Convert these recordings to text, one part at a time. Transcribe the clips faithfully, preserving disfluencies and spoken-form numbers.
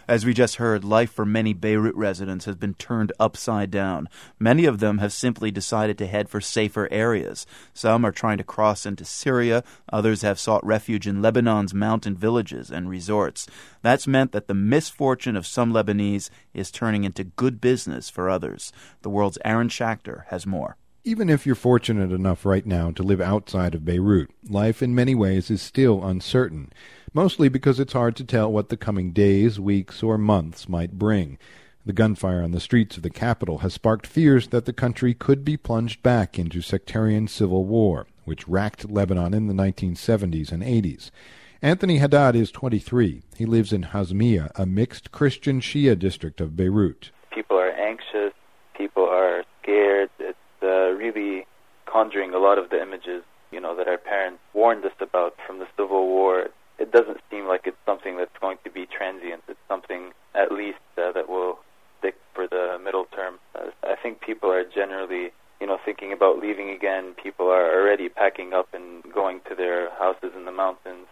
As we just heard, life for many Beirut residents has been turned upside down. Many of them have simply decided to head for safer areas. Some are trying to cross into Syria. Others have sought refuge in Lebanon's mountain villages and resorts. That's meant that the misfortune of some Lebanese is turning into good business for others. The World's Aaron Schachter has more. Even if you're fortunate enough right now to live outside of Beirut, life in many ways is still uncertain, mostly because it's hard to tell what the coming days, weeks, or months might bring. The gunfire on the streets of the capital has sparked fears that the country could be plunged back into sectarian civil war, which racked Lebanon in the nineteen seventies and eighties. Anthony Haddad is twenty-three. He lives in Hazmiya, a mixed Christian Shia district of Beirut. People are anxious. People are scared. It's uh, really conjuring a lot of the images, you know, that our parents warned us about from the Civil War. It doesn't seem like it's something that's going to be transient. It's something, at least, uh, that will stick for the middle term. Uh, I think people are generally, you know, thinking about leaving again. People are already packing up and going to their houses in the mountains.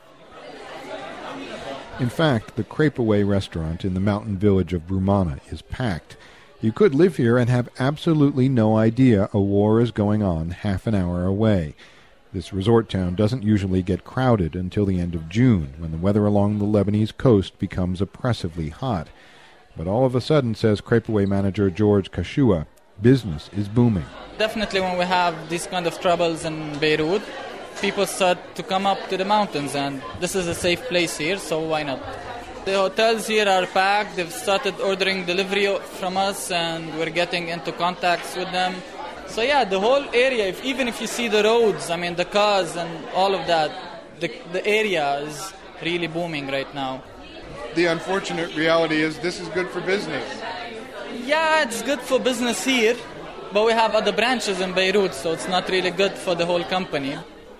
In fact, the Crepe-Away restaurant in the mountain village of Brumana is packed. You could live here and have absolutely no idea a war is going on half an hour away. This resort town doesn't usually get crowded until the end of June, when the weather along the Lebanese coast becomes oppressively hot. But all of a sudden, says Crepe-Away manager George Kashua, business is booming. Definitely when we have these kind of troubles in Beirut, people start to come up to the mountains, and this is a safe place here, so why not? The hotels here are packed. They've started ordering delivery from us, and we're getting into contacts with them. So yeah, the whole area, if, even if you see the roads, I mean the cars and all of that, the, the area is really booming right now. The unfortunate reality is this is good for business. Yeah, it's good for business here, but we have other branches in Beirut, so it's not really good for the whole company.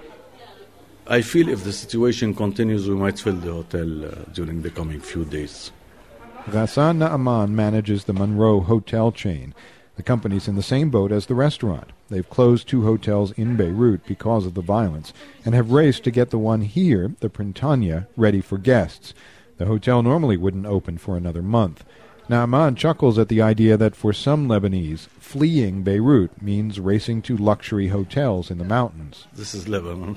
I feel if the situation continues, we might fill the hotel uh, during the coming few days. Ghassan Naaman manages the Monroe hotel chain. The company's in the same boat as the restaurant. They've closed two hotels in Beirut because of the violence and have raced to get the one here, the Printania, ready for guests. The hotel normally wouldn't open for another month. Naaman chuckles at the idea that for some Lebanese, fleeing Beirut means racing to luxury hotels in the mountains. This is Lebanon.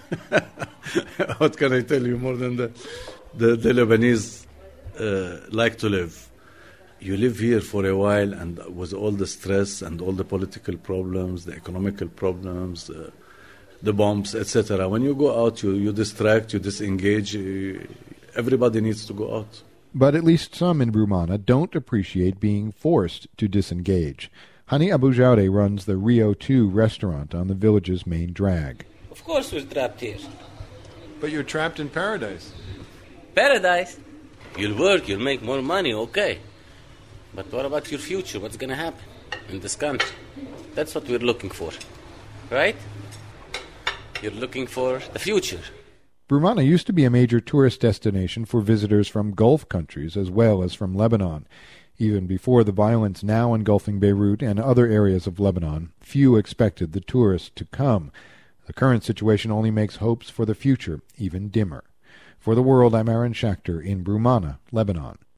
What can I tell you more than that? The, the Lebanese uh, like to live. You live here for a while, and with all the stress and all the political problems, the economical problems, uh, the bombs, et cetera. When you go out, you, you distract, you disengage. You, everybody needs to go out. But at least some in Brumana don't appreciate being forced to disengage. Hani Abu Jaude runs the Rio two restaurant on the village's main drag. Of course we're trapped here. But you're trapped in paradise. Paradise? You'll work, you'll make more money, okay. But what about your future? What's going to happen in this country? That's what we're looking for, right? You're looking for the future. Brumana used to be a major tourist destination for visitors from Gulf countries as well as from Lebanon. Even before the violence now engulfing Beirut and other areas of Lebanon, few expected the tourists to come. The current situation only makes hopes for the future even dimmer. For The World, I'm Aaron Schachter in Brumana, Lebanon.